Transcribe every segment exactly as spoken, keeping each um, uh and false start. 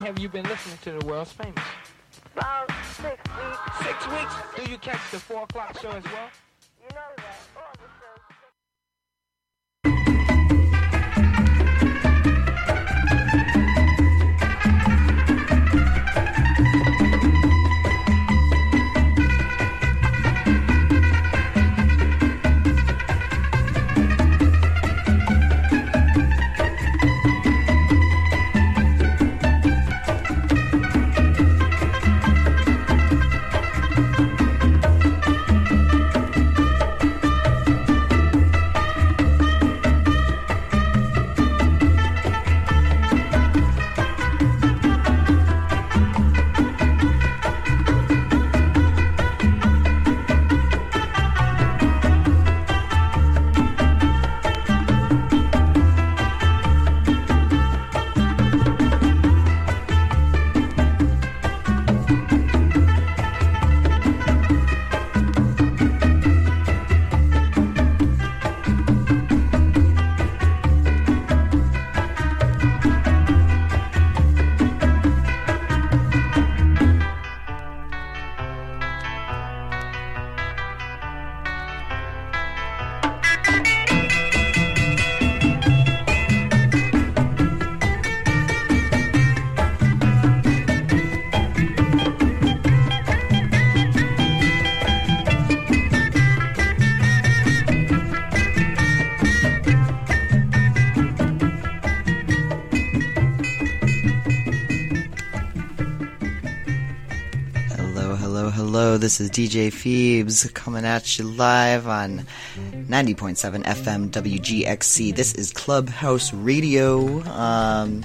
have you been listening to the world's famous? About six weeks. Six weeks? Do you catch the four o'clock show as well? You know that. All the shows. This is D J Phoebes coming at you live on ninety point seven F M W G X C. This is Clubhouse Radio, um,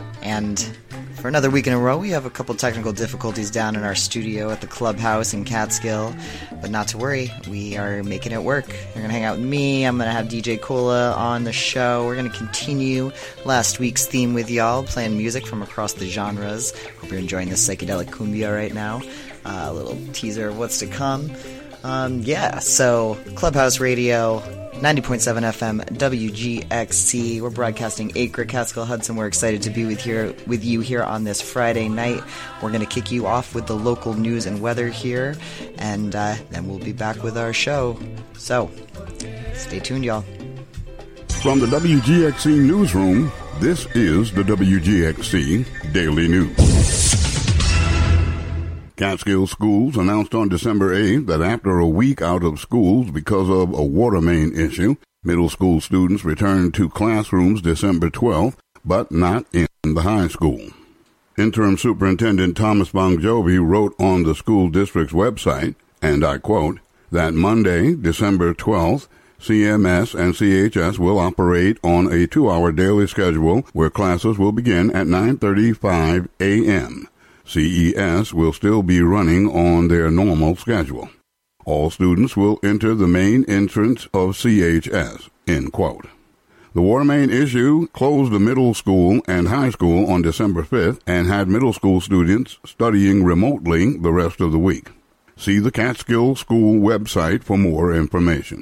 and for another week in a row, we have a couple technical difficulties down in our studio at the Clubhouse in Catskill, but not to worry, we are making it work. You're going to hang out with me, I'm going to have D J Cola on the show. We're going to continue last week's theme with y'all, playing music from across the genres. Hope you're enjoying this psychedelic cumbia right now. Uh, a little teaser of what's to come. Um, yeah, so Clubhouse Radio, ninety point seven F M, W G X C. We're broadcasting Acre, Catskill, Hudson. We're excited to be with here with you here on this Friday night. We're going to kick you off with the local news and weather here, and uh, then we'll be back with our show. So, stay tuned, y'all. From the W G X C newsroom, this is the W G X C Daily News. Catskill Schools announced on December eighth that after a week out of schools because of a water main issue, middle school students returned to classrooms December twelfth, but not in the high school. Interim Superintendent Thomas Bongiovi wrote on the school district's website, and I quote, that Monday, December twelfth, C M S and C H S will operate on a two-hour daily schedule where classes will begin at nine thirty-five a.m. C E S will still be running on their normal schedule. All students will enter the main entrance of C H S, end quote. The water main issue closed the middle school and high school on December fifth and had middle school students studying remotely the rest of the week. See the Catskill School website for more information.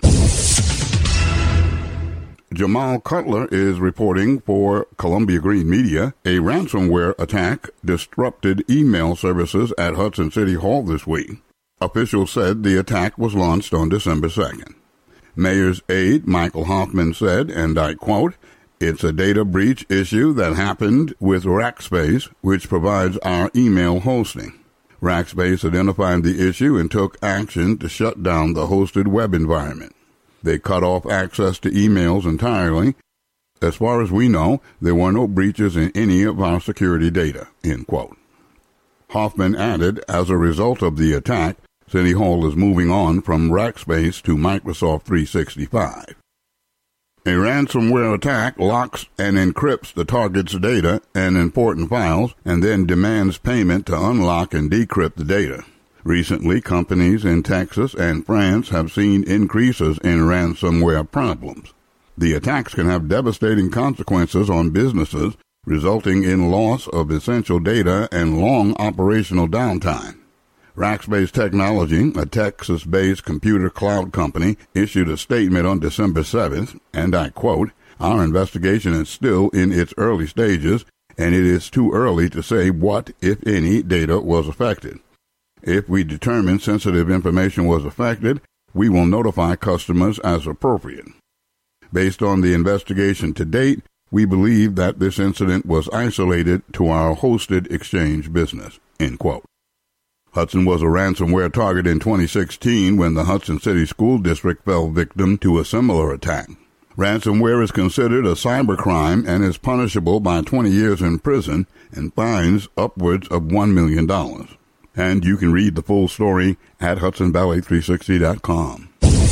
Jamal Cutler is reporting for Columbia Green Media. A ransomware attack disrupted email services at Hudson City Hall this week. Officials said the attack was launched on December second. Mayor's aide Michael Hoffman said, and I quote, it's a data breach issue that happened with Rackspace, which provides our email hosting. Rackspace identified the issue and took action to shut down the hosted web environment. They cut off access to emails entirely. As far as we know, there were no breaches in any of our security data, end quote. Hoffman added, as a result of the attack, City Hall is moving on from Rackspace to Microsoft three sixty-five. A ransomware attack locks and encrypts the target's data and important files and then demands payment to unlock and decrypt the data. Recently, companies in Texas and France have seen increases in ransomware problems. The attacks can have devastating consequences on businesses, resulting in loss of essential data and long operational downtime. Rackspace Technology, a Texas-based computer cloud company, issued a statement on December seventh, and I quote, our investigation is still in its early stages, and it is too early to say what, if any, data was affected. If we determine sensitive information was affected, we will notify customers as appropriate. Based on the investigation to date, we believe that this incident was isolated to our hosted exchange business." End quote. Hudson was a ransomware target in twenty sixteen when the Hudson City School District fell victim to a similar attack. Ransomware is considered a cybercrime and is punishable by twenty years in prison and fines upwards of one million dollars. And you can read the full story at Hudson Valley three sixty dot com.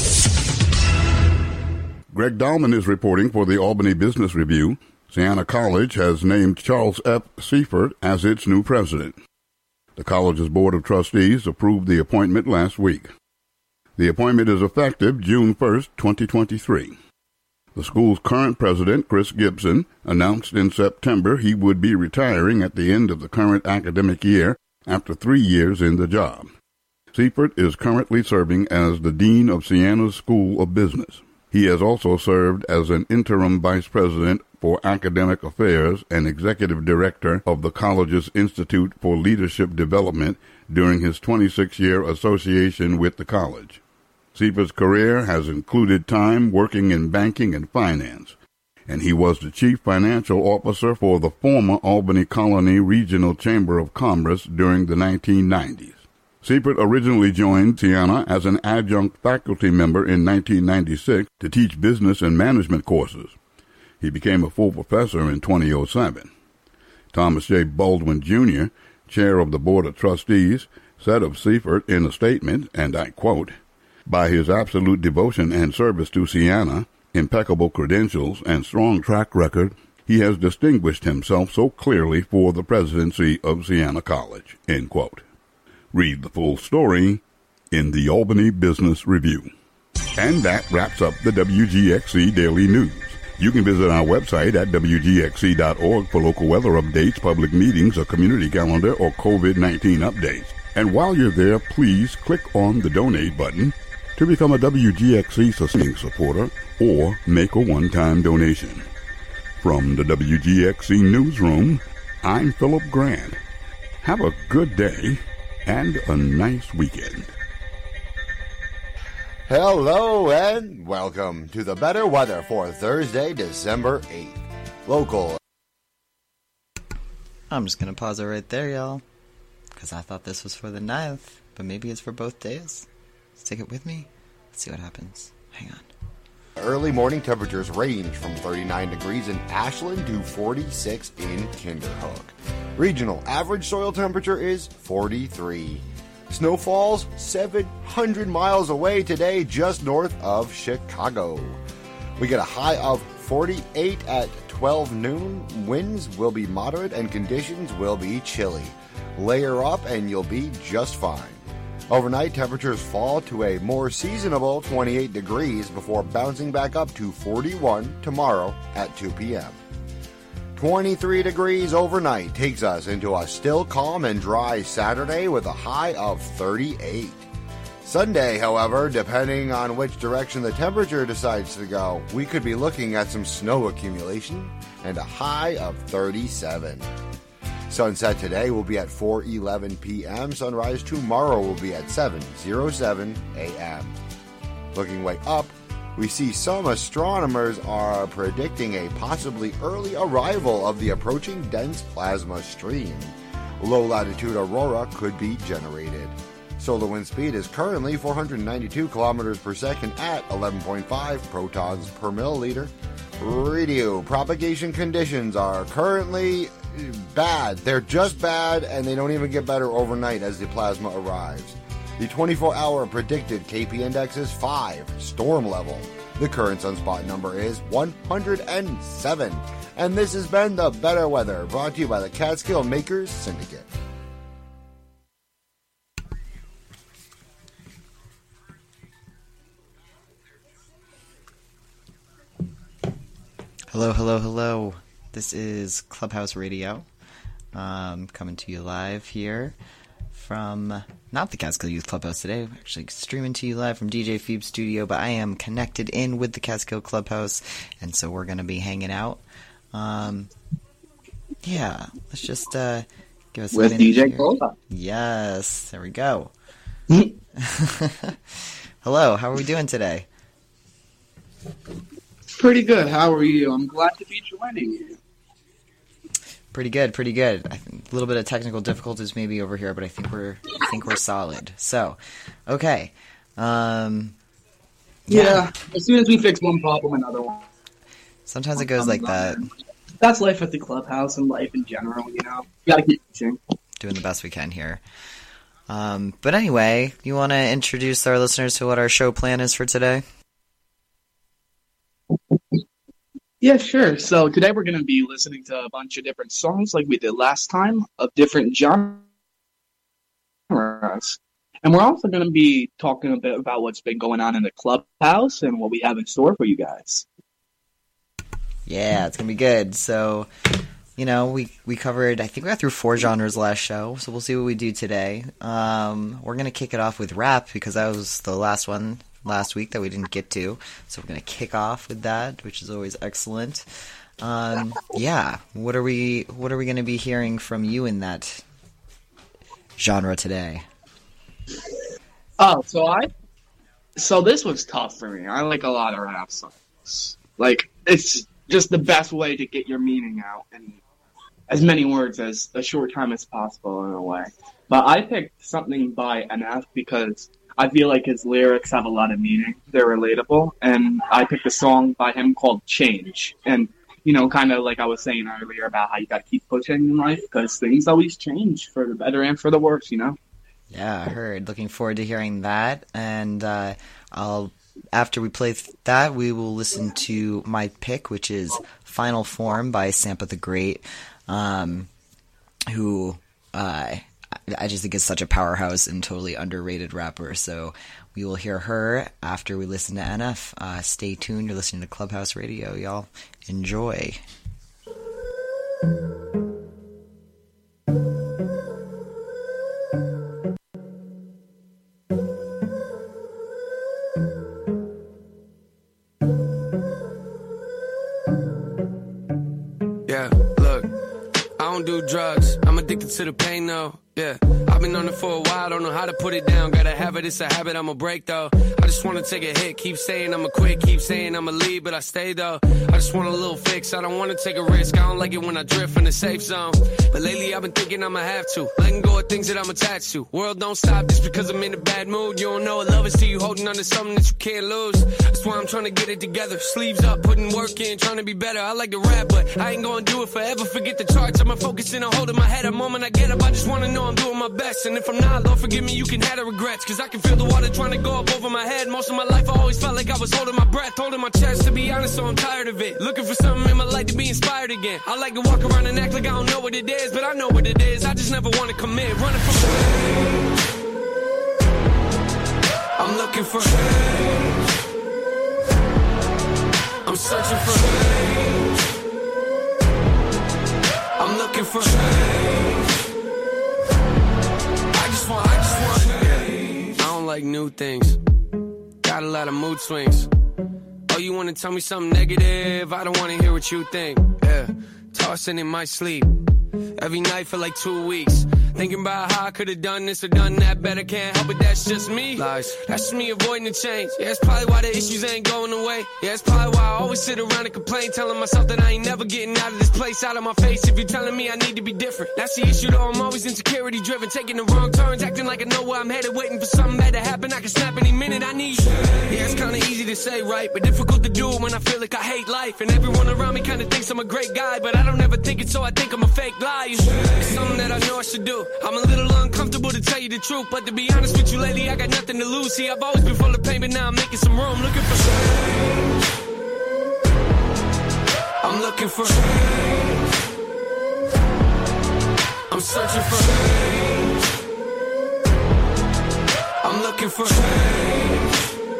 Greg Dahlman is reporting for the Albany Business Review. Siena College has named Charles F. Seifert as its new president. The college's Board of Trustees approved the appointment last week. The appointment is effective June first, twenty twenty-three. The school's current president, Chris Gibson, announced in September he would be retiring at the end of the current academic year after three years in the job. Seifert is currently serving as the Dean of Siena's School of Business. He has also served as an interim vice president for academic affairs and executive director of the college's Institute for Leadership Development during his twenty-six-year association with the college. Seifert's career has included time working in banking and finance, and he was the chief financial officer for the former Albany Colony Regional Chamber of Commerce during the nineteen nineties. Seifert originally joined Siena as an adjunct faculty member in nineteen ninety-six to teach business and management courses. He became a full professor in two thousand seven. Thomas J. Baldwin, Junior, chair of the Board of Trustees, said of Seifert in a statement, and I quote, "By his absolute devotion and service to Siena, impeccable credentials, and strong track record, he has distinguished himself so clearly for the presidency of Siena College." End quote. Read the full story in the Albany Business Review. And that wraps up the W G X C Daily News. You can visit our website at W G X C dot org for local weather updates, public meetings, a community calendar, or COVID nineteen updates. And while you're there, please click on the donate button to become a W G X C sustaining supporter or make a one-time donation. From the W G X C Newsroom, I'm Philip Grant. Have a good day and a nice weekend. Hello and welcome to the better weather for Thursday, December eighth. Local. I'm just going to pause it right there, y'all, because I thought this was for the ninth, but maybe it's for both days. Stick it with me. Let's see what happens. Hang on. Early morning temperatures range from thirty-nine degrees in Ashland to forty-six in Kinderhook. Regional average soil temperature is forty-three. Snow falls seven hundred miles away today, just north of Chicago. We get a high of forty-eight at twelve noon. Winds will be moderate and conditions will be chilly. Layer up and you'll be just fine. Overnight, temperatures fall to a more seasonable twenty-eight degrees before bouncing back up to forty-one tomorrow at two p.m. twenty-three degrees overnight takes us into a still calm and dry Saturday with a high of thirty-eight. Sunday, however, depending on which direction the temperature decides to go, we could be looking at some snow accumulation and a high of thirty-seven. Sunset today will be at four eleven p.m. Sunrise tomorrow will be at seven oh seven a.m. Looking way up, we see some astronomers are predicting a possibly early arrival of the approaching dense plasma stream. Low-latitude aurora could be generated. Solar wind speed is currently four hundred ninety-two kilometers per second at eleven point five protons per milliliter. Radio propagation conditions are currently bad. They're just bad, and they don't even get better overnight as the plasma arrives. The twenty-four hour predicted K P index is five, storm level. The current sunspot number is one hundred seven. And this has been The Better Weather, brought to you by the Catskill Makers Syndicate. Hello, hello, hello. This is Clubhouse Radio, um, coming to you live here from, not the Catskill Youth Clubhouse today, I'm actually streaming to you live from D J Phoebe's studio, but I am connected in with the Catskill Clubhouse, and so we're going to be hanging out. Um, Yeah, let's just uh, give us with a D J here. Cola. Yes, there we go. Hello, how are we doing today? Pretty good. How are you? I'm glad to be joining you. Pretty good, pretty good. I think a little bit of technical difficulties maybe over here, but I think we're I think we're solid. So, okay. Um, yeah. yeah. As soon as we fix one problem, another one. Sometimes it goes like that. That's life at the clubhouse and life in general, you know. You gotta keep pushing. Doing the best we can here. Um, but anyway, you want to introduce our listeners to what our show plan is for today? Yeah, sure. So today we're going to be listening to a bunch of different songs like we did last time of different genres. And we're also going to be talking a bit about what's been going on in the clubhouse and what we have in store for you guys. Yeah, it's going to be good. So, you know, we, we covered, I think we got through four genres last show, so we'll see what we do today. Um, we're going to kick it off with rap because that was the last one last week that we didn't get to. So we're going to kick off with that, which is always excellent. Um, yeah, what are we what are we going to be hearing from you in that genre today? Oh, so I so this was tough for me. I like a lot of rap songs. Like, it's just the best way to get your meaning out in as many words as a short time as possible in a way. But I picked something by N F because I feel like his lyrics have a lot of meaning. They're relatable. And I picked a song by him called Change. And, you know, kind of like I was saying earlier about how you got to keep pushing in life because things always change for the better and for the worse, you know? Yeah, I heard. Looking forward to hearing that. And uh, I'll after we play that, we will listen to my pick, which is Final Form by Sampa the Great, um, who uh, I just think is such a powerhouse and totally underrated rapper. So we will hear her after we listen to N F. Uh, stay tuned. You're listening to Clubhouse Radio, y'all. Enjoy. Do drugs, I'm addicted to the pain though, yeah. I've been on it for a while, don't know how to put it down. Gotta have it, it's a habit, I'ma break though. I just wanna take a hit, keep saying I'ma quit, keep saying I'ma leave, but I stay though. I just want a little fix, I don't wanna take a risk. I don't like it when I drift from the safe zone. But lately I've been thinking I'ma have to, letting go of things that I'm attached to. World don't stop just because I'm in a bad mood. You don't know what love is till you holding on to something that you can't lose. That's why I'm trying to get it together, sleeves up, putting work in, trying to be better. I like to rap, but I ain't gonna do it forever. Forget the charts, I'ma focus in on holding my head. A moment I get up, I just wanna know I'm doing my best. And if I'm not, Lord forgive me, you can have the regrets. Cause I can feel the water trying to go up over my head. Most of my life I always felt like I was holding my breath, holding my chest. To be honest, so I'm tired of it. Looking for something in my life to be inspired again. I like to walk around and act like I don't know what it is, but I know what it is. I just never wanna commit. Running from change. I'm looking for change. I'm searching for change. I'm looking for change. I just want, I just want change. I don't like new things. Got a lot of mood swings. Oh, you wanna tell me something negative? I don't wanna hear what you think. Yeah, tossing in my sleep every night for like two weeks. Thinking about how I could've done this or done that better. Can't help it, that's just me. Lies. That's just me avoiding the change. Yeah, that's probably why the issues ain't going away. Yeah, that's probably why I always sit around and complain, telling myself that I ain't never getting out of this place, out of my face. If you're telling me I need to be different, that's the issue though. I'm always insecurity driven, taking the wrong turns, acting like I know where I'm headed, waiting for something bad to happen. I can snap any minute. I need you. Yeah, it's kinda easy to say, right, but difficult to do when I feel like I hate life. And everyone around me kinda thinks I'm a great guy, but I don't ever think it, so I think I'm a fake liar. It's something that I know I should do. I'm a little uncomfortable to tell you the truth, but to be honest with you lately, I got nothing to lose. See, I've always been full of pain, but now I'm making some room, looking for change. I'm looking for change. I'm searching for change. I'm looking for change.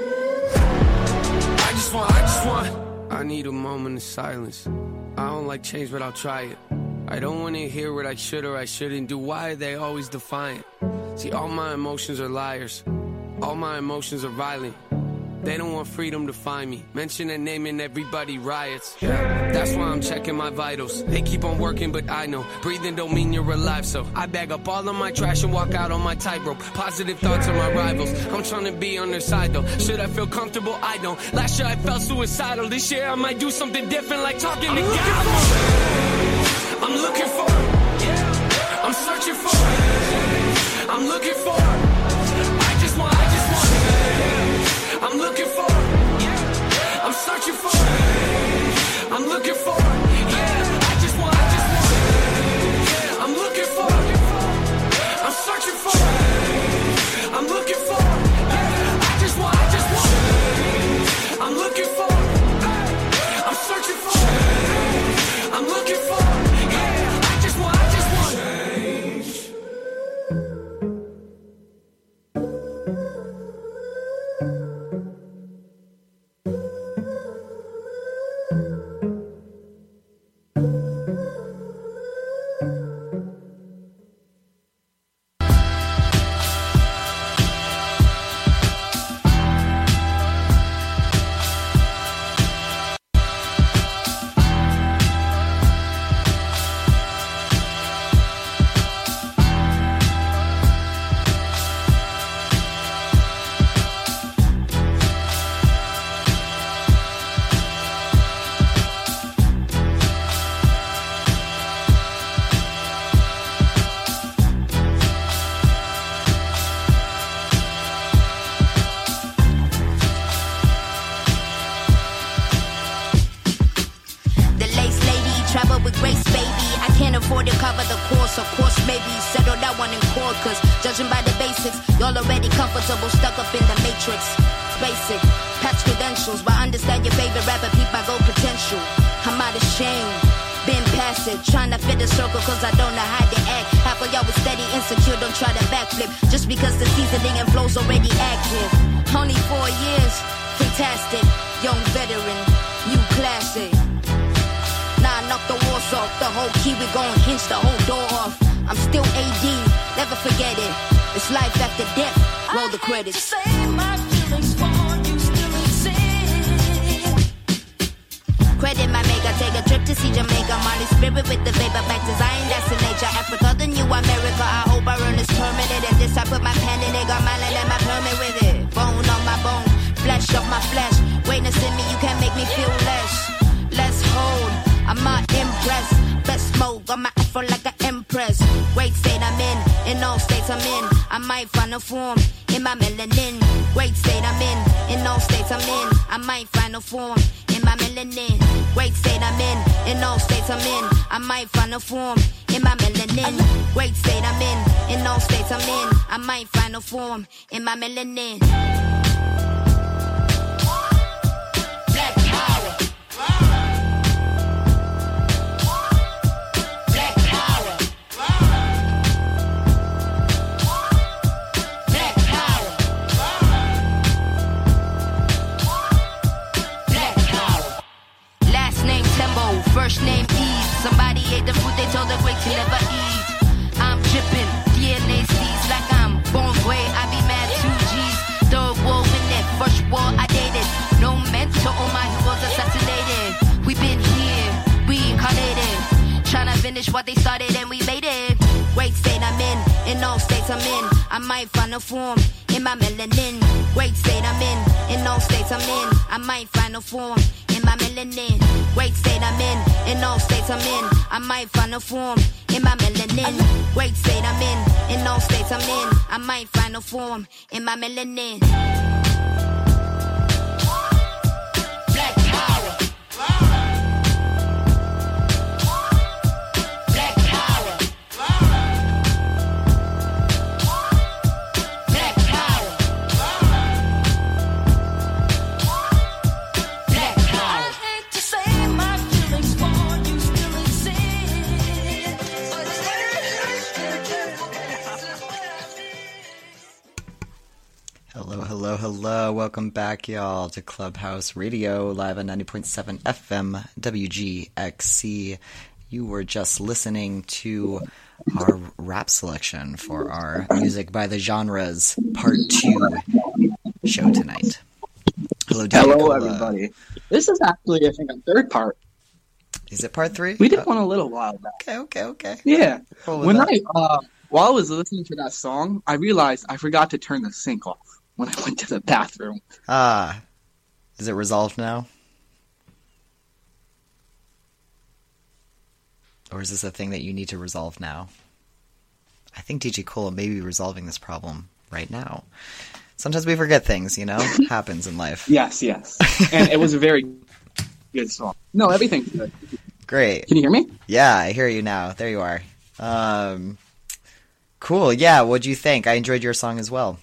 I just want, I just want. I need a moment of silence. I don't like change, but I'll try it. I don't want to hear what I should or I shouldn't do. Why are they always defiant? See, all my emotions are liars. All my emotions are violent. They don't want freedom to find me. Mention a name and everybody riots. Yeah, that's why I'm checking my vitals. They keep on working, but I know breathing don't mean you're alive. So I bag up all of my trash and walk out on my tightrope. Positive thoughts of my rivals. I'm trying to be on their side though. Should I feel comfortable? I don't. Last year I felt suicidal. This year I might do something different, like talking I'm to looking God. for I'm looking for. I'm searching for. I'm looking for. I just want. I just want. I'm looking for. I'm searching for. I'm looking for. Yeah. I just want. I just want. I'm looking for. I'm searching for. I'm looking for. Yeah. I just want. I just want. I'm looking for. I'm searching for. I'm looking for. Yeah. I just want. I just want. Change. The lace lady, travel with grace, baby. I can't afford to cover the course, of course, maybe settle that one in court. Cause judging by the basics, y'all already comfortable, stuck up in the matrix. Basic, patch credentials, but understand your favorite rapper, peep my gold potential. I'm out of shame, been past it, trying to fit the circle cause I don't know how to act. Half of y'all was steady, insecure, don't try to backflip. Just because the seasoning and flow's already active. Only four years, fantastic, young veteran, new classic. Nah, knock the walls off, the whole key, we gon' hinge the whole door off. I'm still A D, never forget it. It's life after death, roll the credits. say my feelings for you still exist. Credit my maker, take a trip to see Jamaica. Molly spirit with the vapor, back design, that's in nature. Africa, the new America, I hope I earn this permanent. And this I put my pen in it, got my land and my permit with it. Bone on my bone, flesh of my flesh. Greatness in me, you can't make me feel less. Let's hold, I'm not impressed. Best mode, got my afro like an empress. Great state I'm in, in all states I'm in. I might find a form in my melanin. Great state I'm in, in all states I'm in. I might find a form in my melanin. Great state I'm in, in all states I'm in. I might find a form in my melanin. Great state I'm in, in all states I'm in. I might find a form in my melanin. Black power. Black power. Black power. Black power. Last name Tembo, first name Eve. Somebody ate the food they told the great to never eat. I'm dripping, D N A seeds like I'm born gray. I be mad two G's. Third war in it, first war I dated. No mentor, all my heroes assassinated. We been here, reincarnated. Tryna finish what they started and we made it. Great state I'm in, in all states I'm in. I might find a form in my melanin. Great state I'm in, in all states I'm in. I might find a form in my melanin. Great state I'm in, in all states I'm in. I might find a form in my melanin. Great state I'm in, in all states I'm in. I might find a form in my melanin. Black power. Black power. Black power. Black power. I hate to say my feelings for you still exist. Hello, hello, hello. Welcome back, y'all, to Clubhouse Radio, live on ninety point seven F M W G X C. You were just listening to our rap selection for our Music by the Genres Part two show tonight. Hello, D J Hello, Cola. everybody. This is actually, I think, a third part. Is it part three? We did Uh, one a little while back. Okay, okay, okay. Yeah. Roll with When that. I, uh, while I was listening to that song, I realized I forgot to turn the sink off when I went to the bathroom. Ah, is it resolved now? Or is this a thing that you need to resolve now? I think D J Cola may be resolving this problem right now. Sometimes we forget things, you know? Happens in life. Yes, yes. And it was a very good song. No, everything's good. Great. Can you hear me? Yeah, I hear you now. There you are. Um, cool. Yeah, what'd you think? I enjoyed your song as well.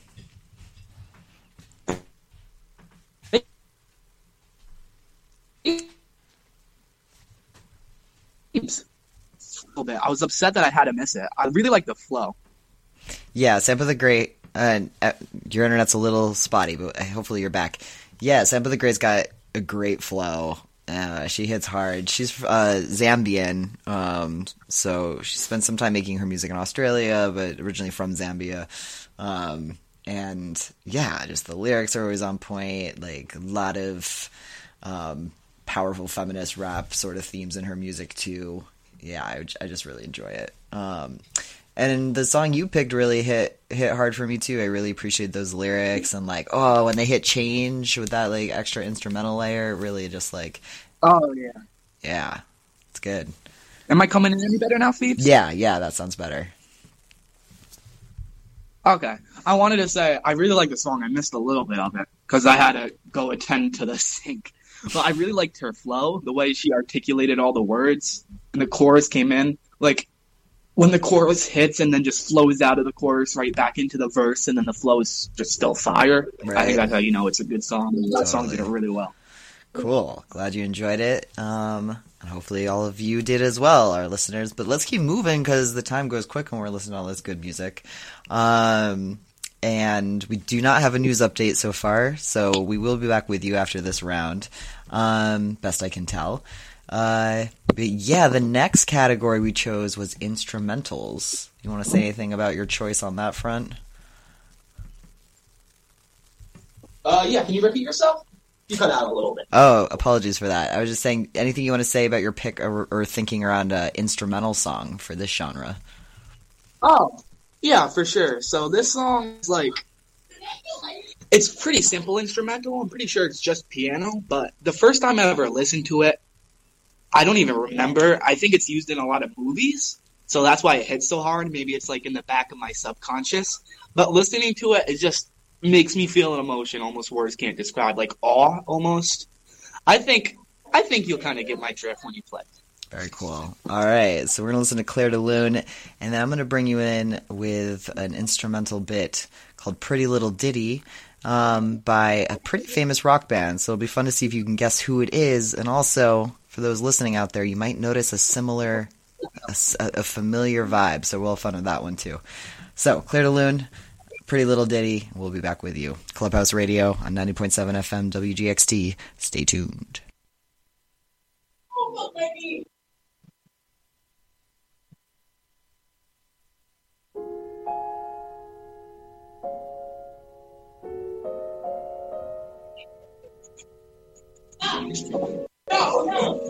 A little bit. I was upset that I had to miss it. I really like the flow. Yeah, Sampa the Great. Uh, uh, your internet's a little spotty, but hopefully you're back. Yeah, Sampa the Great's got a great flow. Uh, she hits hard. She's uh, Zambian, um, so she spent some time making her music in Australia, but originally from Zambia. Um, and yeah, just the lyrics are always on point. Like a lot of um, powerful feminist rap sort of themes in her music too. Yeah, I, I just really enjoy it. Um, and the song you picked really hit hit hard for me too. I really appreciate those lyrics and like, oh, when they hit change with that like extra instrumental layer, it really just like, Oh, yeah. yeah, it's good. Am I coming in any better now, Phoebes? Yeah, yeah, that sounds better. Okay. I wanted to say, I really like the song. I missed a little bit of it because I had to go attend to the sink. But I really liked her flow, the way she articulated all the words. And the chorus came in. Like, when the chorus hits and then just flows out of the chorus right back into the verse, and then the flow is just still fire. Right. I think that's how you know it's a good song. That song did it Totally. really well. Cool. Glad you enjoyed it. Um, and hopefully all of you did as well, our listeners. But let's keep moving because the time goes quick when we're listening to all this good music. Um, and we do not have a news update so far, so we will be back with you after this round, um, best I can tell. Uh, but yeah, the next category we chose was instrumentals. You want to say anything about your choice on that front? Uh, yeah, can you repeat yourself? You cut out a little bit. Oh, apologies for that. I was just saying, anything you want to say about your pick or, or thinking around an instrumental song for this genre? Oh, yeah, for sure. So this song is like, it's pretty simple instrumental. I'm pretty sure it's just piano, but the first time I ever listened to it, I don't even remember. I think it's used in a lot of movies, so that's why it hits so hard. Maybe it's like in the back of my subconscious. But listening to it, it just makes me feel an emotion almost words can't describe, like awe almost. I think I think you'll kind of get my drift when you play. Very cool. All right, so we're going to listen to Claire de Lune, and then I'm going to bring you in with an instrumental bit called Pretty Little Ditty um, by a pretty famous rock band. So it'll be fun to see if you can guess who it is, and also, for those listening out there, you might notice a similar, a, a familiar vibe, so we'll have fun with that one too. So, Claire de Lune, Pretty Little Ditty, we'll be back with you. Clubhouse Radio on ninety point seven F M W G X T. Stay tuned. Oh, baby. No, no.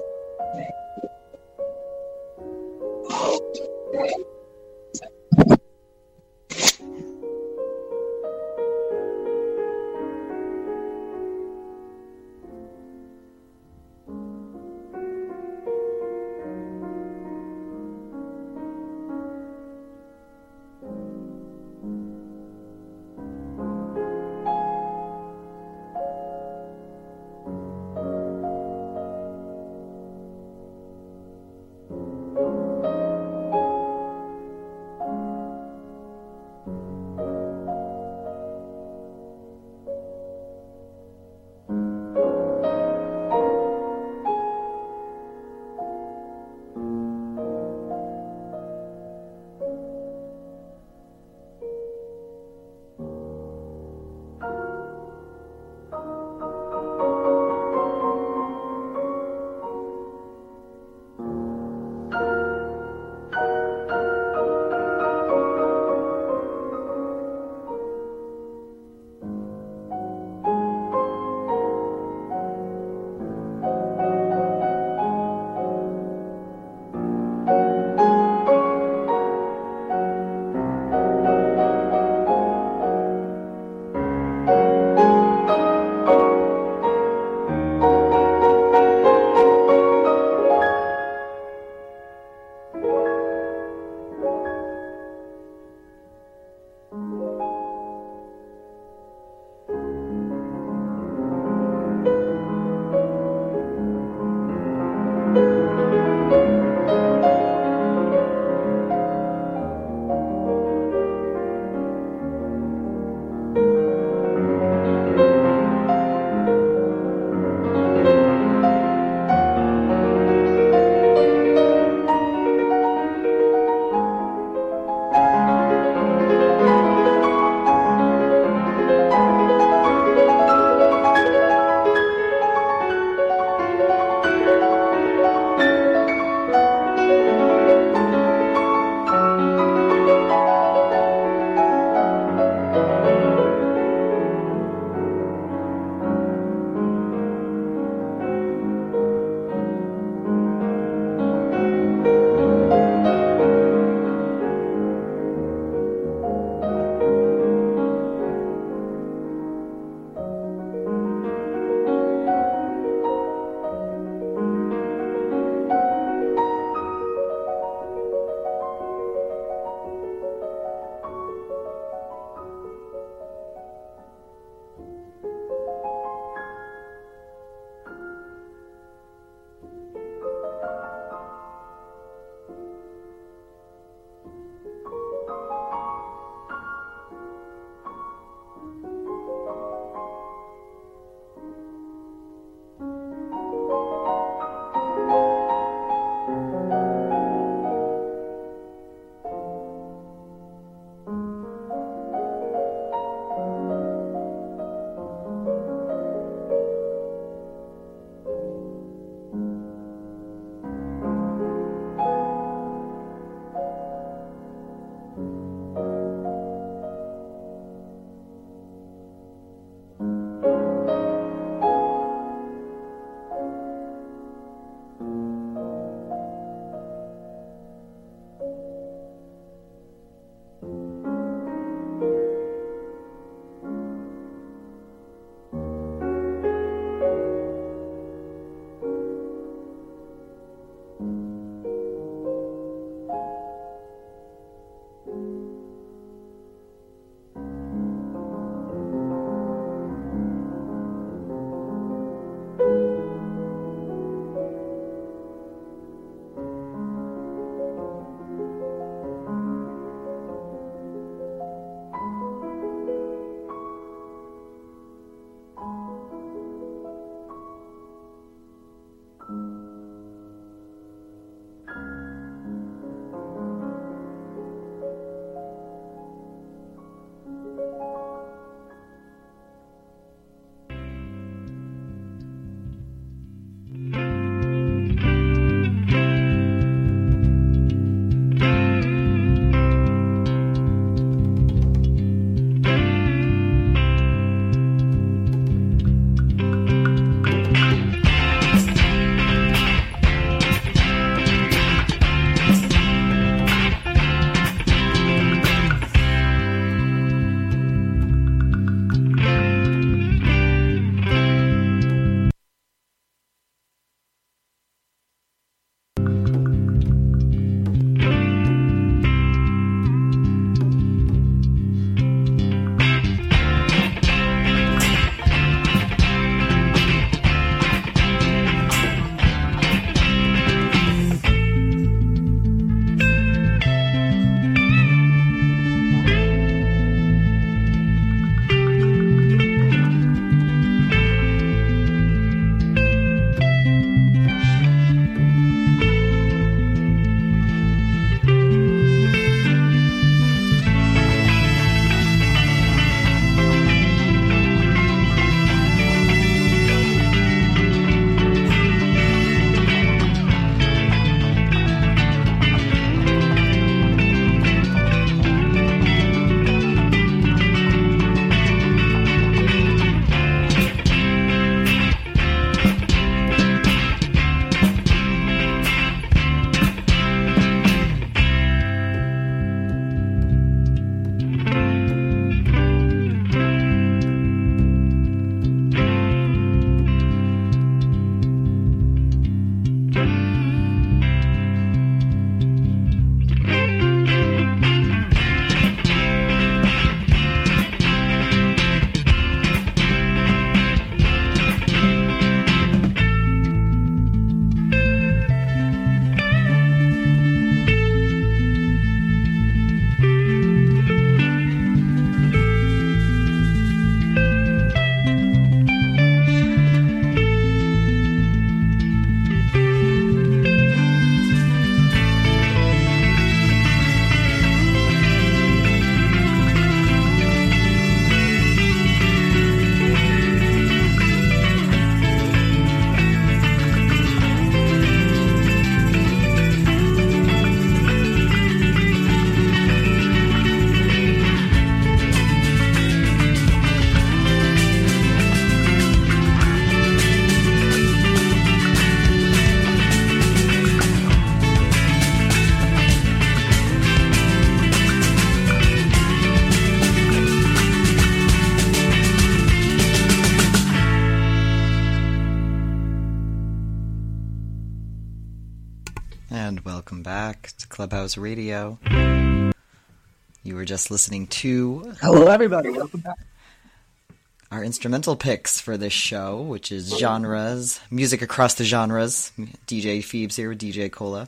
welcome back to Clubhouse Radio. You were just listening to Hello, everybody. Welcome back. our instrumental picks for this show, which is genres, music across the genres. D J Phoebes here with D J Cola.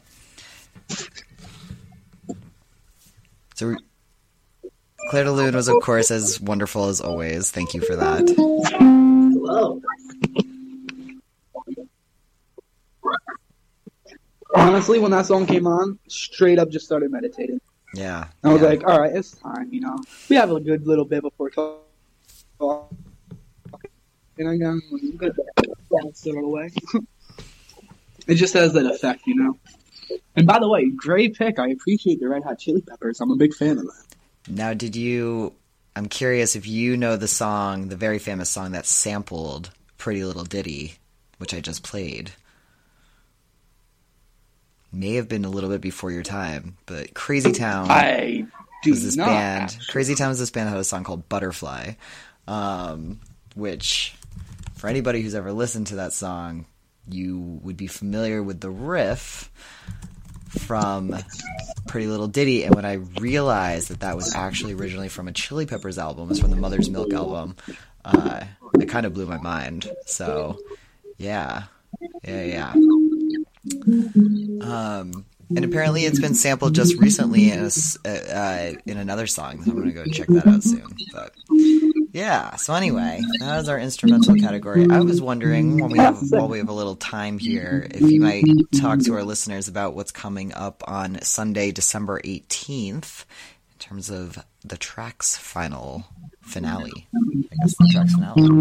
So, Claire de Lune was, of course, as wonderful as always. Thank you for that. Hello. Honestly, when that song came on, straight up just started meditating. Yeah. I was yeah. like, all right, it's time, you know. We have a good little bit before talking. And I'm going to throw it away. It just has that effect, you know. And by the way, great pick. I appreciate the Red Hot Chili Peppers. I'm a big fan of that. Now, did you... I'm curious if you know the song, the very famous song that sampled Pretty Little Ditty, which I just played. May have been a little bit before your time, but Crazy Town I do was this not. band. Actually. Crazy Town was this band that had a song called Butterfly, um, which, for anybody who's ever listened to that song, you would be familiar with the riff from Pretty Little Ditty. And when I realized that that was actually originally from a Chili Peppers album, it was from the Mother's Milk album, uh, it kind of blew my mind. So, yeah, yeah, yeah. Um, and apparently it's been sampled just recently in a, s- uh, in another song. I'm going to go check that out soon. But yeah, so anyway, that was our instrumental category. I was wondering, when we have, while we have a little time here, if you might talk to our listeners about what's coming up on Sunday, December eighteenth, in terms of the Trax final finale. I guess the Trax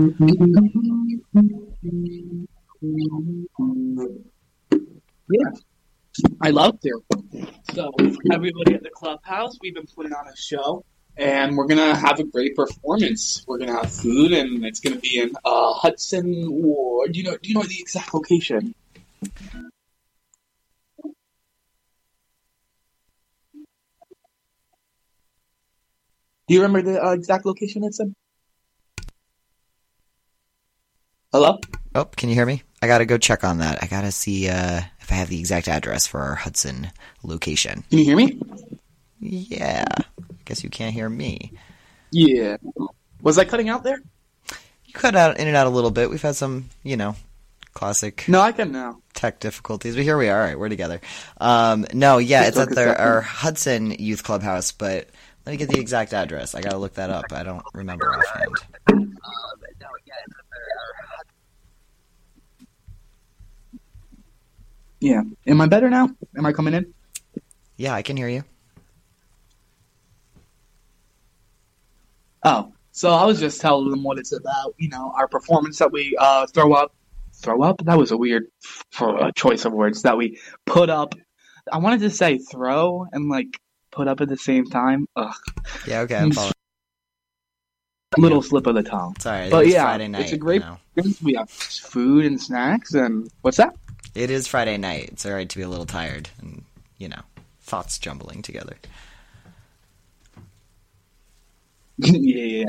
finale. Yeah, I love to. So, everybody at the clubhouse, we've been putting on a show, and we're gonna have a great performance. We're gonna have food, and it's gonna be in uh, Hudson Ward. Do you know? Do you know the exact location? Do you remember the uh, exact location it's in? Hello? Oh, can you hear me? I gotta go check on that. I gotta see uh, if I have the exact address for our Hudson location. Can you hear me? Yeah. I guess you can't hear me. Yeah. Was I cutting out there? You cut out in and out a little bit. We've had some, you know, classic No, I can now. tech difficulties, but here we are. All right, we're together. Um, no, yeah, it's at the, our Hudson Youth Clubhouse, but let me get the exact address. I gotta look that up. I don't remember offhand. Yeah. Am I better now? Am I coming in? Yeah, I can hear you. Oh, so I was just telling them what it's about. You know, our performance that we uh, throw up. Throw up? That was a weird for a choice of words. That we put up. I wanted to say throw and like put up at the same time. Ugh. Yeah, okay, I'm following. Little slip of the tongue. Sorry, But it's yeah, Friday night. it's a great. now. We have food and snacks and what's that? It is Friday night. It's alright to be a little tired and, you know, thoughts jumbling together. Yeah.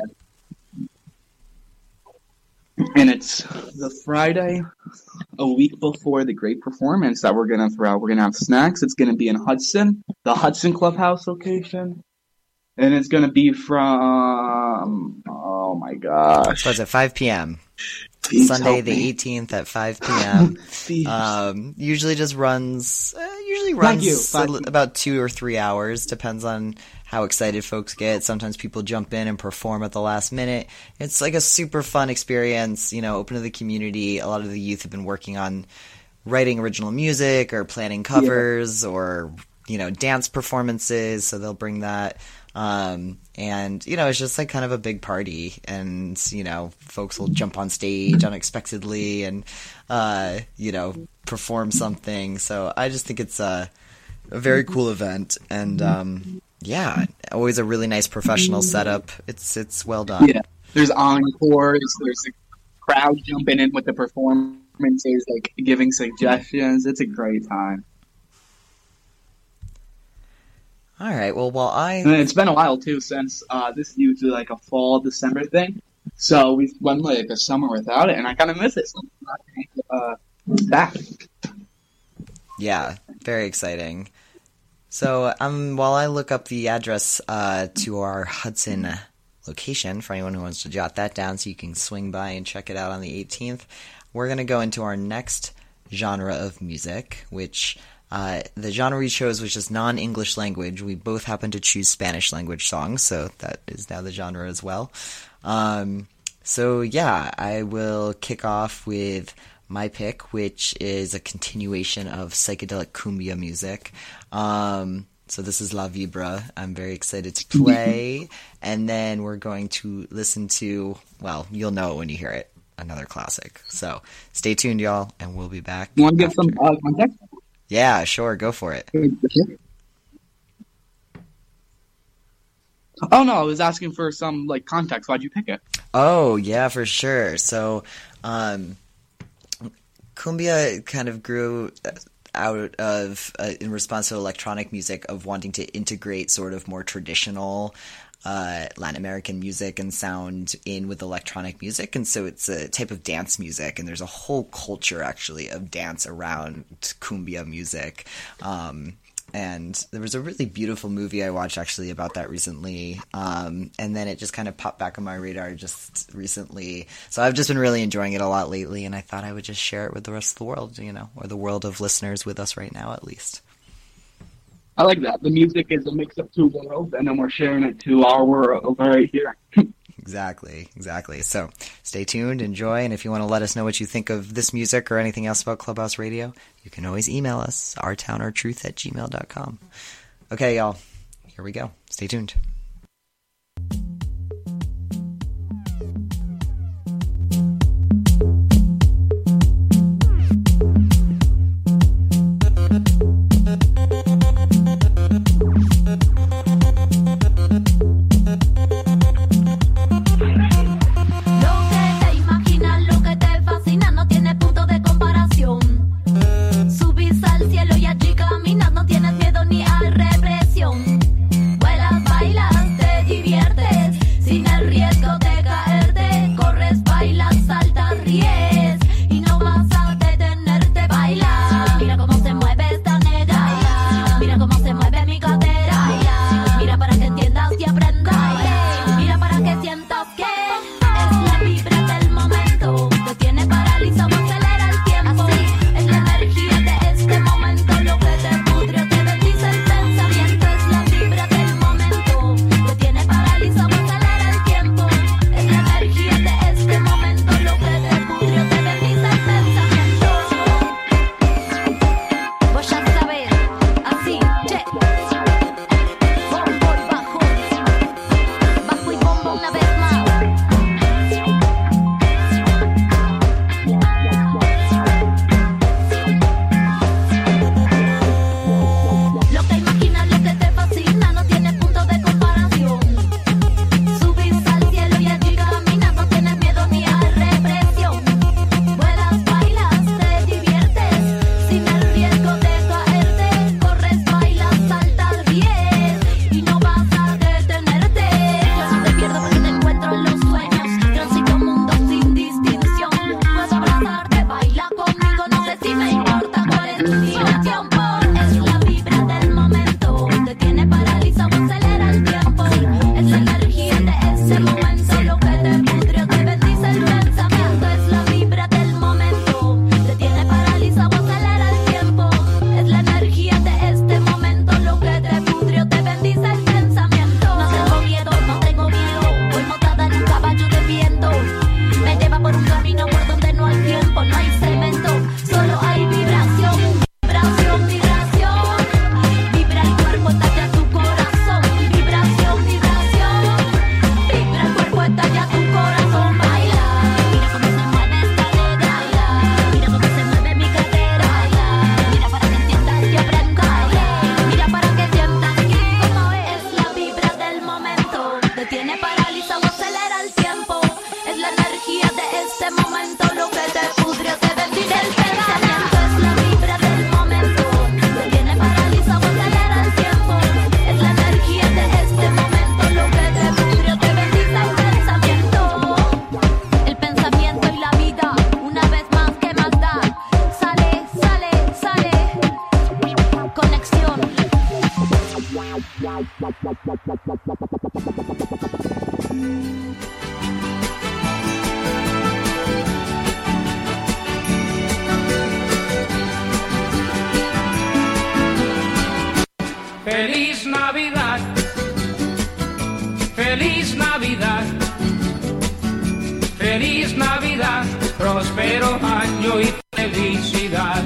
And it's the Friday, a week before the great performance that we're going to throw. We're going to have snacks. It's going to be in Hudson, the Hudson Clubhouse location. And it's going to be from, oh my gosh. So it's at five p.m. Please Sunday help the me. eighteenth at five p.m. Please. um, usually just runs, uh, usually Thank runs you. a Thank li- you. about two or three hours. Depends on how excited folks get. Sometimes people jump in and perform at the last minute. It's like a super fun experience, you know, open to the community. A lot of the youth have been working on writing original music or planning covers yeah. or, you know, dance performances. So they'll bring that. Um, and, you know, it's just like kind of a big party and, you know, folks will jump on stage unexpectedly and, uh, you know, perform something. So I just think it's a, a very cool event and, um, yeah, always a really nice professional setup. It's, it's well done. Yeah. There's encores, there's a crowd jumping in with the performances, like giving suggestions. It's a great time. All right. Well, while I and it's been a while too since uh, this is usually like a fall December thing, so we've went like a summer without it, and I kind of miss it. So I'm uh, back. Yeah, very exciting. So um, while I look up the address uh, to our Hudson location, for anyone who wants to jot that down so you can swing by and check it out on the eighteenth, we're going to go into our next genre of music, which uh, the genre we chose was just non-English language. We both happen to choose Spanish language songs, so that is now the genre as well. Um, so yeah, I will kick off with my pick, which is a continuation of psychedelic cumbia music. Um, so this is La Vibra. I'm very excited to play. And then we're going to listen to, well, you'll know it when you hear it, another classic. So stay tuned, y'all, and we'll be back. You want to get some uh, context? Yeah, sure. Go for it. Oh, no, I was asking for some like context. Why'd you pick it? Oh, yeah, for sure. So, um... cumbia kind of grew out of, uh, in response to electronic music, of wanting to integrate sort of more traditional uh, Latin American music and sound in with electronic music. And so it's a type of dance music, and there's a whole culture, actually, of dance around cumbia music. Um And there was a really beautiful movie I watched, actually, about that recently. Um, and then it just kind of popped back on my radar just recently. So I've just been really enjoying it a lot lately, and I thought I would just share it with the rest of the world, you know, or the world of listeners with us right now, at least. I like that. The music is a mix of two worlds, and then we're sharing it to our world right here. Exactly, exactly. So stay tuned, enjoy, and if you want to let us know what you think of this music or anything else about Clubhouse Radio, you can always email us, our town our truth at gmail dot com. Okay, y'all, here we go. Stay tuned. Feliz Navidad, feliz Navidad, feliz Navidad, próspero año y felicidad.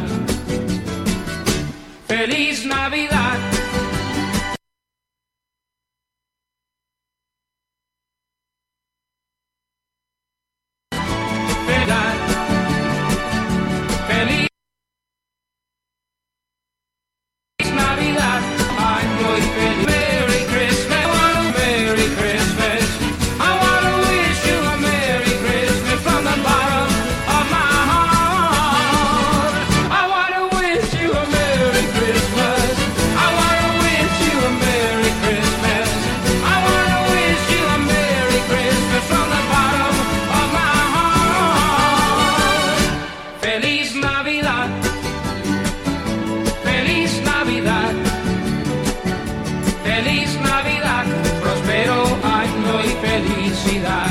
Feliz Navidad. Feliz Navidad, año y feliz. Merry Christmas, I want a Merry Christmas. I want to wish you a Merry Christmas from the bottom of my heart. I want to wish you a Merry Christmas. I want to wish you a Merry Christmas. I want to wish you a Merry Christmas from the bottom of my heart. Feliz Navidad. Feliz Navidad. Feliz Navidad, próspero año y felicidad.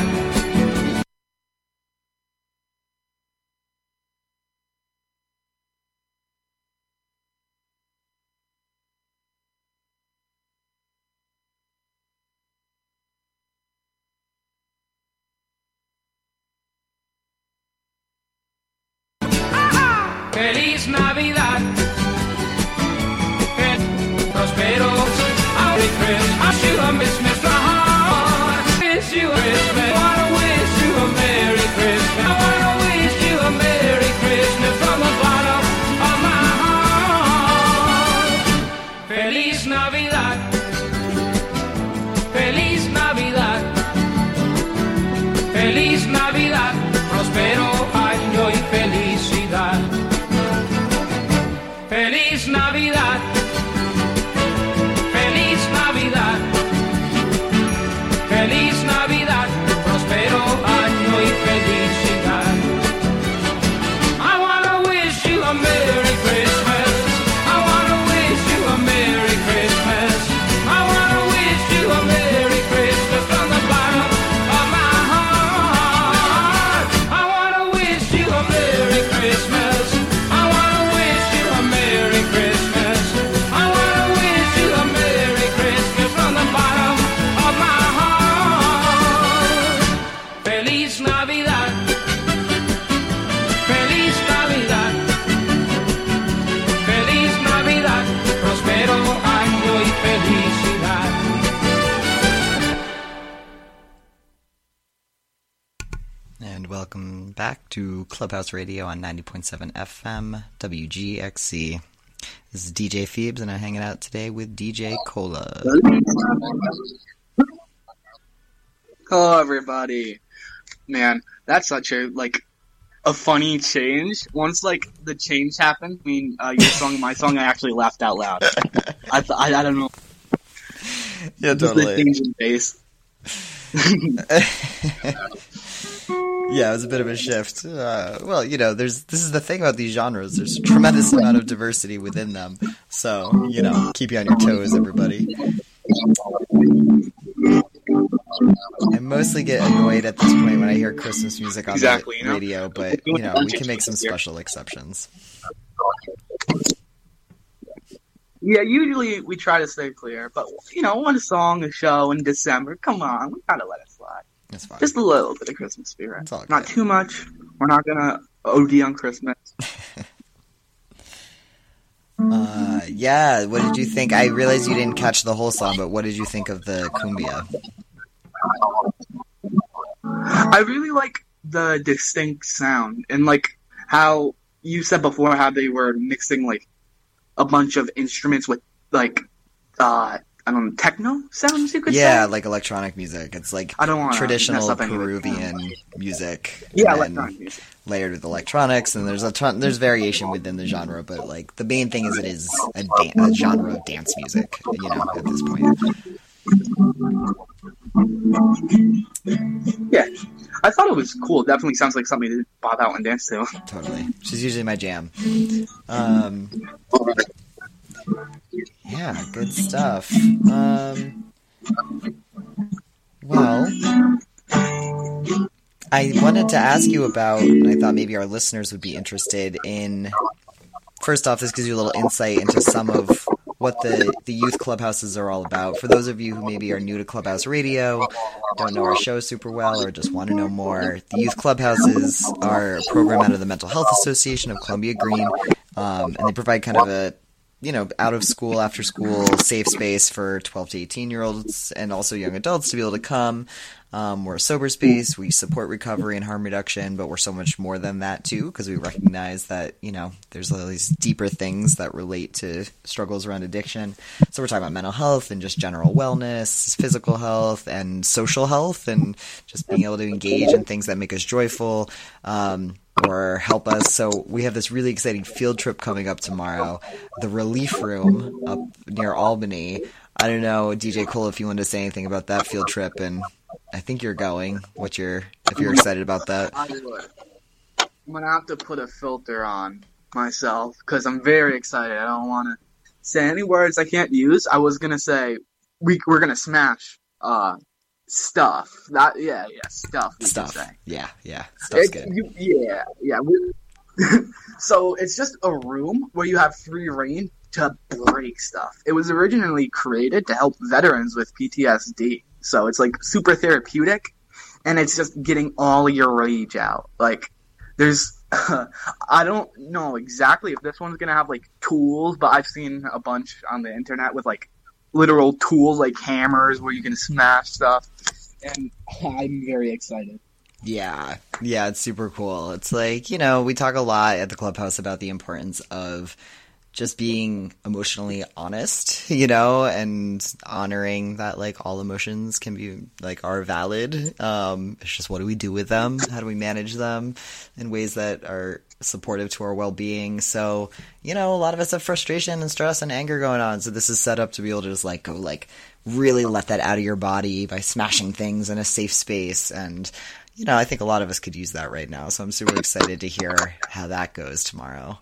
Feliz Navidad. Fel- Prospero. Merry Christmas. You a miss Miss Heart. Wish you a Christmas. Wanna wish you a Merry Christmas. I wanna wish you a Merry Christmas from the bottom of my heart. Feliz Navidad. Feliz Navidad. Feliz Navidad. Prospero año y felicidad. Feliz Navidad. Feliz Navidad. Feliz Navidad. Prospero año y felicidad. I wanna wish you a Merry Christmas. I wanna wish you a Merry Christmas. I wanna wish you a Merry Christmas from the bottom of my heart. I wanna wish you a Merry Christmas. I wanna wish you a Merry Christmas. I wanna wish you a Merry Christmas from the bottom of my heart. Feliz Navidad. Feliz Navidad. Feliz Navidad. Prospero año y felicidad. And welcome back to Clubhouse Radio on ninety point seven F M, W G X C. This is D J Phoebes, and I'm hanging out today with D J Cola. Hello, everybody. Man, that's such a, like, a funny change. Once, like, the change happened, I mean, uh, your song and my song, I actually laughed out loud. I, th- I, I don't know. Yeah, Just the change in bass. Yeah, it was a bit of a shift. Uh, well, you know, there's this is the thing about these genres. There's a tremendous amount of diversity within them. So, you know, keep you on your toes, everybody. I mostly get annoyed at this point when I hear Christmas music on Exactly, the you know? radio, but, you know, we can make some special exceptions. Yeah, usually we try to stay clear, but, you know, one song, a show in December, come on, we gotta let it slide. That's fine. Just a little bit of Christmas spirit. It's all Not good. too much. We're not gonna O D on Christmas. Uh, yeah, what did you think? I realized you didn't catch the whole song, but what did you think of the cumbia? I really like the distinct sound and like how you said before how they were mixing like a bunch of instruments with like uh I don't know, techno sounds you could Yeah, say. like electronic music. It's like I don't wanna mess traditional up any of it. Peruvian music. Yeah, and then electronic music. layered with electronics, and there's a ton, there's variation within the genre, but like the main thing is it is a, dan- a genre of dance music, you know, at this point. Yeah. I thought it was cool. It definitely sounds like something to pop out and dance to. Totally. She's usually my jam. Um, yeah, good stuff. Um, Well, I wanted to ask you about, and I thought maybe our listeners would be interested in, first off, this gives you a little insight into some of what the, the youth clubhouses are all about. For those of you who maybe are new to Clubhouse Radio, don't know our show super well, or just want to know more, the youth clubhouses are a program out of the Mental Health Association of Columbia Green, um, and they provide kind of a, you know, out of school, after school, safe space for twelve to eighteen year olds and also young adults to be able to come. Um, we're a sober space. We support recovery and harm reduction, but we're so much more than that too, because we recognize that, you know, there's all these deeper things that relate to struggles around addiction. So we're talking about mental health and just general wellness, physical health and social health, and just being able to engage in things that make us joyful, um, or help us. So we have this really exciting field trip coming up tomorrow, the Relief Room up near Albany. I don't know, D J Cole, if you wanted to say anything about that field trip, and I think you're going. What you're, if you're excited about that? I would. I'm gonna have to put a filter on myself because I'm very excited. I don't want to say any words I can't use. I was gonna say we we're gonna smash uh stuff. That yeah yeah stuff. We Stuff. Can say. Yeah, yeah. Stuff's It's- good. you- yeah yeah. We, so it's just a room where you have free reign to break stuff. It was originally created to help veterans with P T S D. So it's like super therapeutic, and it's just getting all your rage out. Like, there's, I don't know exactly if this one's gonna have like tools, but I've seen a bunch on the internet with like literal tools like hammers where you can smash stuff, and I'm very excited. Yeah, yeah, it's super cool. It's like, you know, we talk a lot at the clubhouse about the importance of just being emotionally honest, you know, and honoring that, like, all emotions can be, like, are valid. Um, it's just, what do we do with them? How do we manage them in ways that are supportive to our well-being? So, you know, a lot of us have frustration and stress and anger going on. So this is set up to be able to just, like, go, like, really let that out of your body by smashing things in a safe space. And, you know, I think a lot of us could use that right now. So I'm super excited to hear how that goes tomorrow.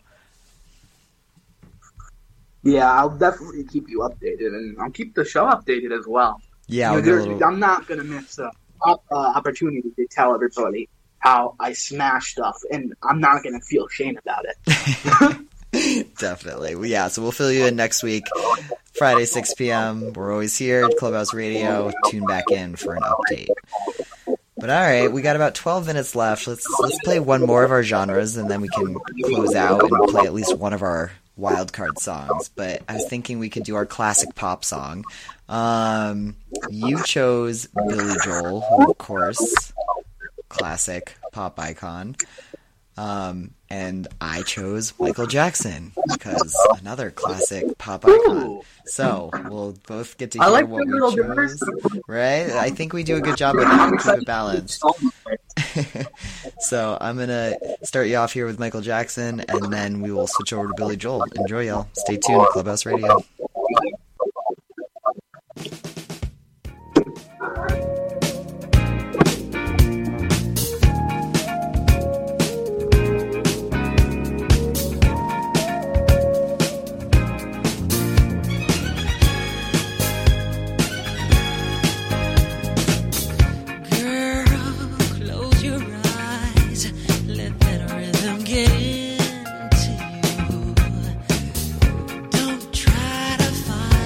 Yeah, I'll definitely keep you updated, and I'll keep the show updated as well. Yeah, You I'll know, get a there's- little- I'm not gonna miss the uh, opportunity to tell everybody how I smash stuff, and I'm not gonna feel shame about it. Definitely. Well, yeah, so we'll fill you in next week, Friday, six p.m. We're always here at Clubhouse Radio. Tune back in for an update. But all right, we got about twelve minutes left. Let's let's play one more of our genres, and then we can close out and play at least one of our wildcard songs. But I was thinking we could do our classic pop song. Um, you chose Billy Joel, who, of course, classic pop icon. Um, and I chose Michael Jackson because another classic pop icon. So we'll both get to I hear like what the we little chose, difference. right? I think we do a good job of that. Keep it balanced. So I'm gonna start you off here with Michael Jackson, and then we will switch over to Billy Joel. Enjoy, y'all. Stay tuned. Clubhouse Radio. Girl, close your eyes. Let that rhythm get into you. Don't try to find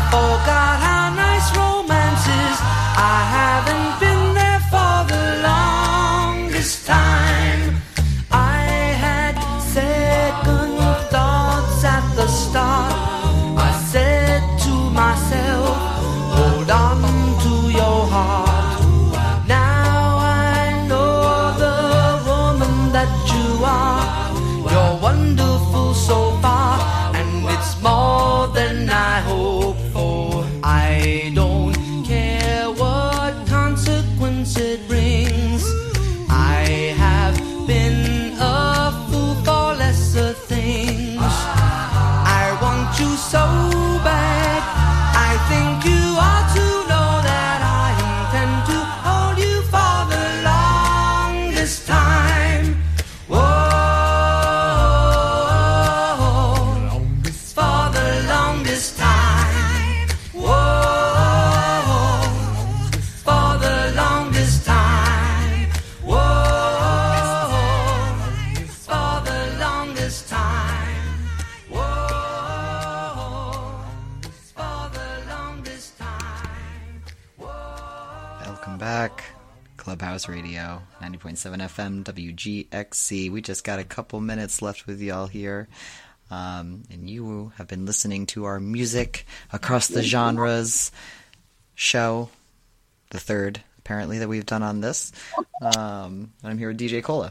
Oh God, how nice romance is. I haven't been there for the longest time. I had second thoughts at the start. I said to myself, hold on to your heart. Now I know the woman that you are. You're wonderful so far, and it's more than I hoped for. I don't care what consequence it brings. I have been a fool for lesser things. I want you so bad. I think you ought to know that I intend to hold you for the longest time. Whoa, for the longest time. Whoa, for the longest time. Whoa, for the longest time. Whoa, for the longest time. Welcome back. Clubhouse Radio, ninety point seven F M, W G X C. We just got a couple minutes left with y'all here. Um, and you have been listening to our Music Across the Genres show, the third, apparently, that we've done on this. Um, I'm here with D J Cola.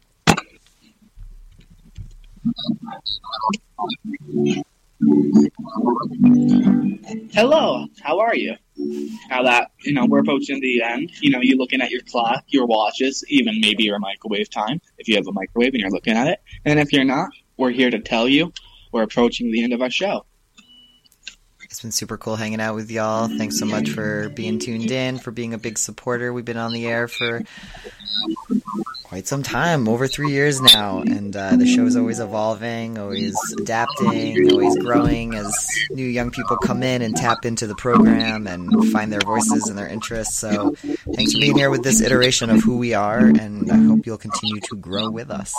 Hello, how are you? Now that, you know, we're approaching the end, you know, you're looking at your clock, your watches, even maybe your microwave time, if you have a microwave and you're looking at it. And if you're not, we're here to tell you we're approaching the end of our show. It's been super cool hanging out with y'all. Thanks so much for being tuned in, for being a big supporter. We've been on the air for quite some time, over three years now, and uh, the show is always evolving, always adapting, always growing as new young people come in and tap into the program and find their voices and their interests. So thanks for being here with this iteration of who we are, and I hope you'll continue to grow with us.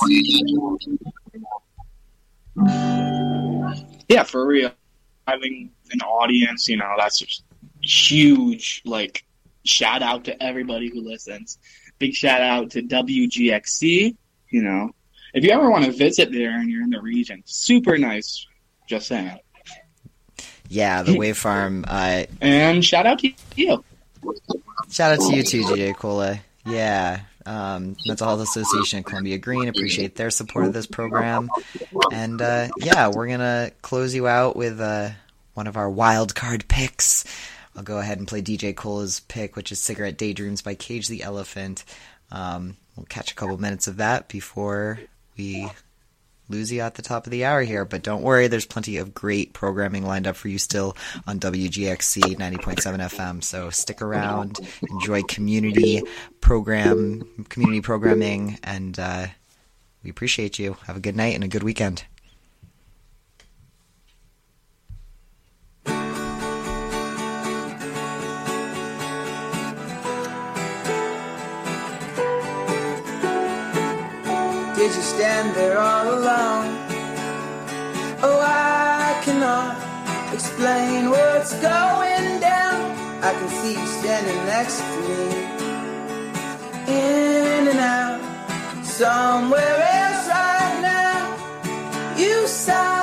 Yeah, for real. Having an audience, you know, that's just huge. Like, shout out to everybody who listens. Big shout out to W G X C. You know, if you ever want to visit there and you're in the region, super nice. Just saying. Yeah, the Wave Farm. Uh, and shout out to you. Shout out to you too, D J Cola. Yeah. Um, Mental Health Association of Columbia Green. Appreciate their support of this program. And uh, yeah, we're going to close you out with uh, one of our wild card picks. I'll go ahead and play D J Cola's pick, which is Cigarette Daydreams by Cage the Elephant. Um, we'll catch a couple minutes of that before we lose you at the top of the hour here. But don't worry, there's plenty of great programming lined up for you still on W G X C ninety point seven F M. So stick around, enjoy community program, community programming, and uh, we appreciate you. Have a good night and a good weekend. Did you stand there all alone? Oh, I cannot explain what's going down. I can see you standing next to me, in and out, somewhere else right now. You sigh.